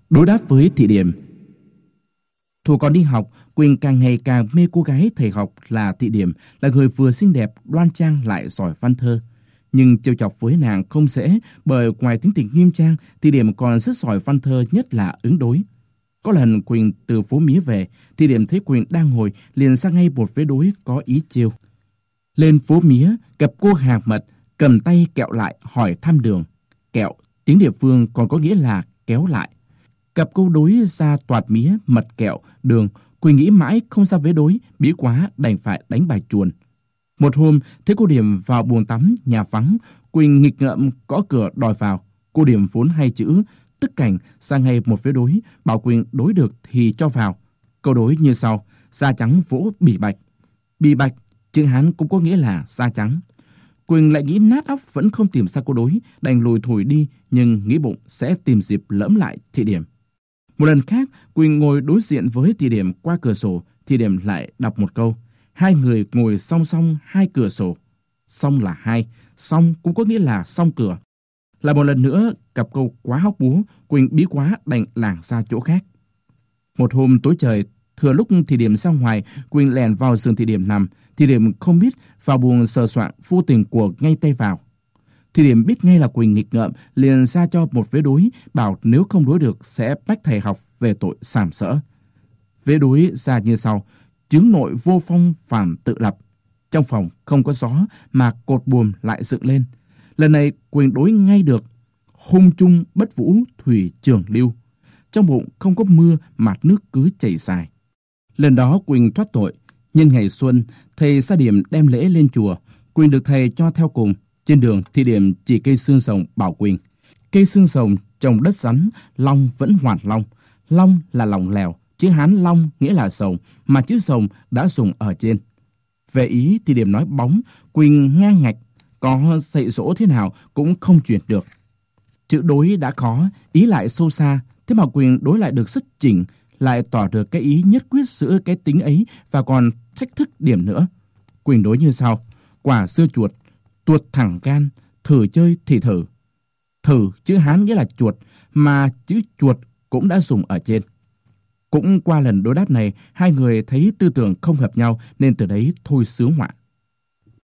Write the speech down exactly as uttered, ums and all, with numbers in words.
Đối đáp với Thị Điểm. Thuở còn đi học, Quỳnh càng ngày càng mê cô gái thầy học là Thị Điểm, là người vừa xinh đẹp, đoan trang lại giỏi văn thơ. Nhưng trêu chọc với nàng không dễ, bởi ngoài tính tình nghiêm trang, Thị Điểm còn rất giỏi văn thơ, nhất là ứng đối. Có lần Quỳnh từ phố mía về, Thị Điểm thấy Quỳnh đang ngồi, liền ra ngay một vế đối có ý trêu. Lên phố mía, gặp cô hàng mật, cầm tay kẹo lại hỏi thăm đường. Kẹo, tiếng địa phương còn có nghĩa là kéo lại. Gặp câu đối ra toạt mía, mật kẹo, đường, Quỳnh nghĩ mãi không ra vế đối, bí quá đành phải đánh bài chuồn. Một hôm, thấy cô Điểm vào buồng tắm, nhà vắng, Quỳnh nghịch ngợm gõ cửa đòi vào. Cô Điểm vốn hay chữ, tức cảnh ra ngay một vế đối, bảo Quỳnh đối được thì cho vào. Câu đối như sau: da trắng vỗ bỉ bạch. Bỉ bạch, chữ Hán cũng có nghĩa là da trắng. Quỳnh lại nghĩ nát óc vẫn không tìm ra câu đối, đành lùi thủi đi, nhưng nghĩ bụng sẽ tìm dịp lẫm lại Thị Điểm. Một lần khác, Quỳnh ngồi đối diện với Thị Điểm qua cửa sổ, Thị Điểm lại đọc một câu. Hai người ngồi song song hai cửa sổ. Song là hai, song cũng có nghĩa là song cửa. Lại một lần nữa, gặp câu quá hóc búa, Quỳnh bí quá đành lảng ra chỗ khác. Một hôm tối trời, thừa lúc Thị Điểm ra ngoài, Quỳnh lèn vào giường Thị Điểm nằm. Thị Điểm không biết, vào buồng sờ soạng, vô tình của ngay tay vào. Thị Điểm biết ngay là Quỳnh nghịch ngợm, liền ra cho một vế đối, bảo nếu không đối được sẽ bách thầy học về tội sàm sỡ. Vế đối ra như sau: chứng nội vô phong phàm tự lập. Trong phòng không có gió mà cột buồm lại dựng lên. Lần này Quỳnh đối ngay được: hung trung bất vũ thủy trường lưu. Trong bụng không có mưa, mặt nước cứ chảy dài. Lần đó Quỳnh thoát tội. Nhân ngày xuân, thầy Sa Điểm đem lễ lên chùa, Quỳnh được thầy cho theo cùng. Trên đường, Thị Điểm chỉ cây xương rồng bảo Quỳnh: cây xương rồng trồng đất rắn, long vẫn hoàn long. Long là lòng lèo, chữ Hán long nghĩa là rồng, mà chữ rồng đã dùng ở trên. Về ý, Thị Điểm nói bóng, Quỳnh ngang ngạch, có dạy dỗ thế nào cũng không chuyển được. Chữ đối đã khó, ý lại sâu xa, thế mà Quỳnh đối lại được rất chỉnh, lại tỏ được cái ý nhất quyết giữa cái tính ấy và còn thách thức điểm nữa. Quỳnh đối như sau: quả xưa chuột, tuột thẳng gan, thử chơi thì thử. Thử chữ Hán nghĩa là chuột, mà chữ chuột cũng đã dùng ở trên. Cũng qua lần đối đáp này, hai người thấy tư tưởng không hợp nhau nên từ đấy thôi xướng họa.